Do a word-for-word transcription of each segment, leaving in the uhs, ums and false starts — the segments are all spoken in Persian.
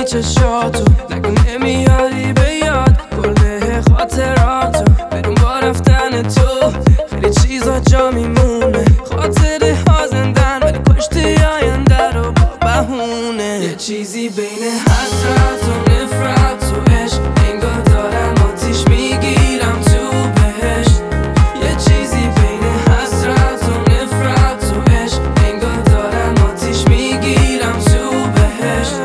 چشاتو، نگو نمیاری به یاد کل خاطراتو. برون با رفتن تو خیلی چیزا جا میمونه، خاطره ها زندن ولی پشت آینده رو با بهونه. یه چیزی بین حسرت و نفرت و عشق، انگار دارم آتیش میگیرم تو بهشت. یه چیزی بین حسرت و نفرت و عشق، انگار دارم آتیش میگیرم تو بهشت.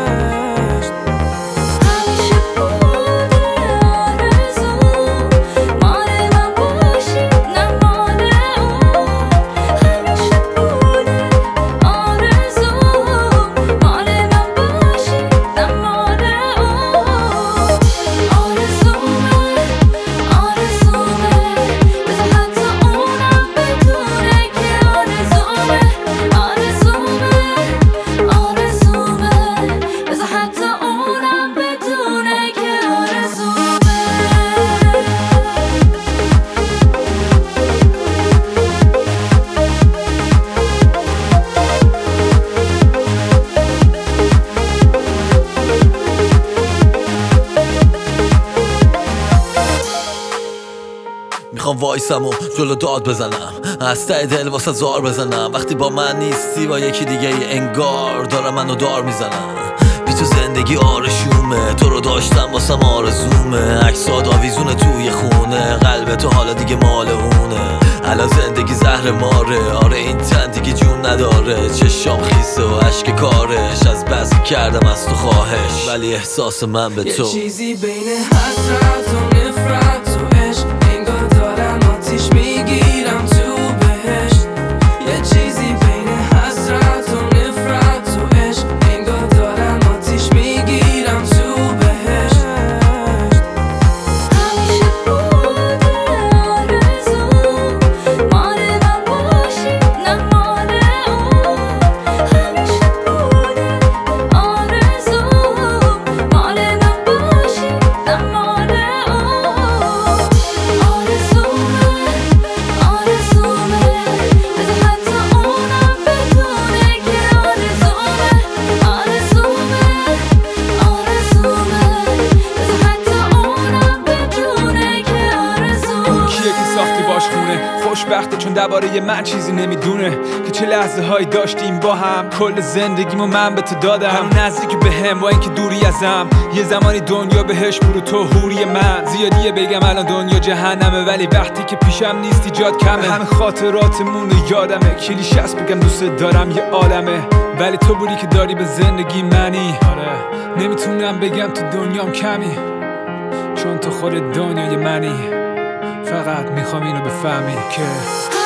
میخوام وایسم و جلو داد بزنم، از ته دل واسه زار بزنم. وقتی با من نیستی با یکی دیگه ای انگار دارم منو دار میزنم. بی تو زندگی آرشومه، تو رو داشتم واسم آرزومه. عکسات آویزونه توی خونه، قلب تو حالا دیگه مال اونه. الان زندگی زهر ماره، آره این تن دیگه جون نداره. چشام خیسه و عشق کارش، از بس کردم از تو خواهش ولی احساس من به تو. یه چیزی بین حسرت و نفرت و عشق، انگار دارم آتیش میگیرم تو بهشت. یه چیزی بین حسرت و نفرت و عشق، انگار دارم آتیش میگیرم تو بهشت. همیشه بوده آرزو مال من باشی نه مال اون. همیشه بوده آرزو مال من باشی نه مال اون. آرزومه آرزومه بذار حتی اونم بدونه که آرزومه. آرزومه آرزومه بذار حتی اونم بدونه که آرزومه. اون کیه که ساختی باش خونه، خوشبخته چون درباره من چیزی نمیدونه که چه لحظه هایی داشتیم با هم. کل زندگیمو من به تو دادم، هنو نزدیک به هم با اینکه دوری ازم. یه زمانی دنیا بهش برو تو حوری من. زیادیه بگم الان دنیا جهنمه، ولی وقتی که پیشم نیستی جات کمه. همه خاطراتمون یادمه، کلیش هست بگم دوست دارم یه عالمه، ولی تو بودی که داری به زندگی منی. آره نمیتونم بگم تو دنیام کمی، چون تو خود دنیای منی. فقط میخوام اینو بفهمی که